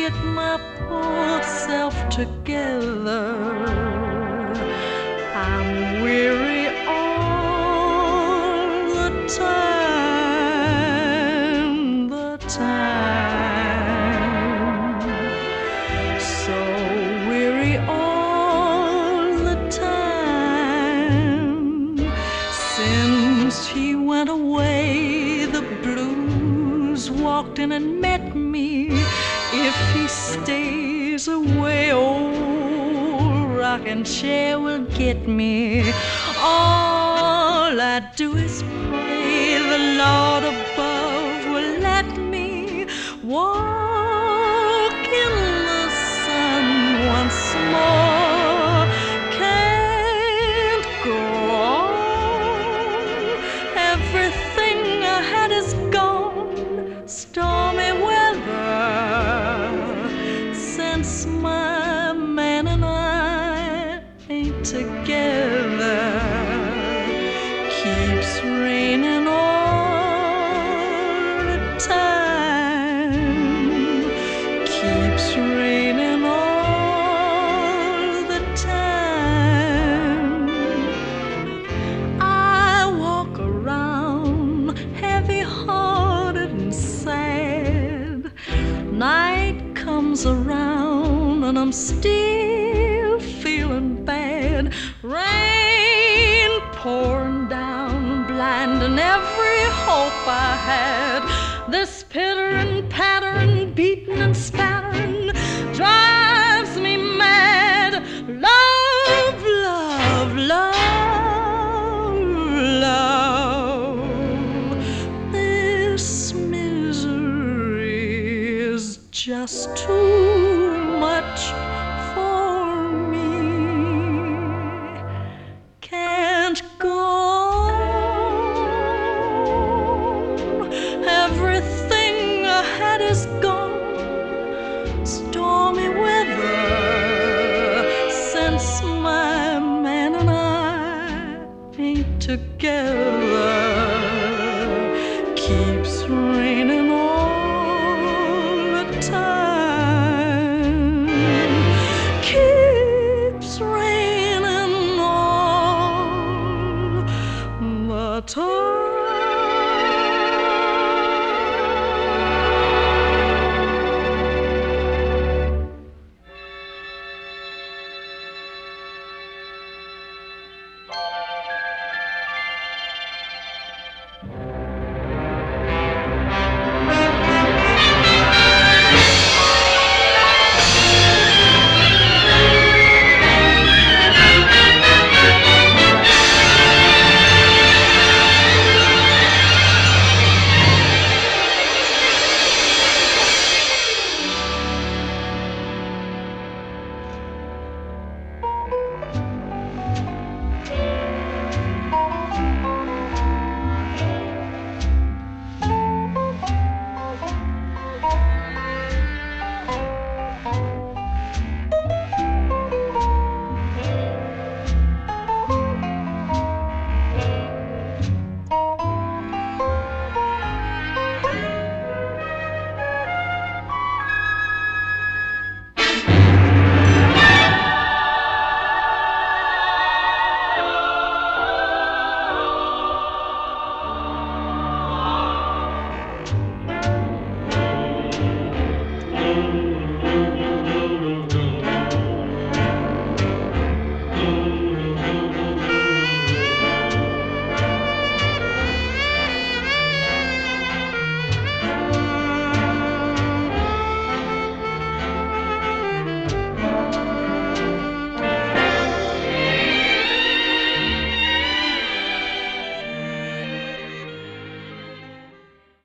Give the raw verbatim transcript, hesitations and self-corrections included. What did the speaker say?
get my poor self together. I'm weary all the time, the time. So weary all the time. Since he went away, the blues walked in and met me. If he stays away, old rocking chair will get me. All I do is pray the Lord above will let me walk in the sun once more. Can't go on. Everything I had is gone. Stormy weather since my man and I ain't together. Keeps raining all the time. Keeps raining all the time. I walk around heavy-hearted and sad. Night comes around and I'm still feeling bad. Rain pouring down, blinding every hope I had. This pittering, pattering, beating and spattering drives me mad. Love, love, love, love. This misery is just too much for me. Can't go on. Everything I had is gone. Stormy weather since my man and I ain't together. Keeps raining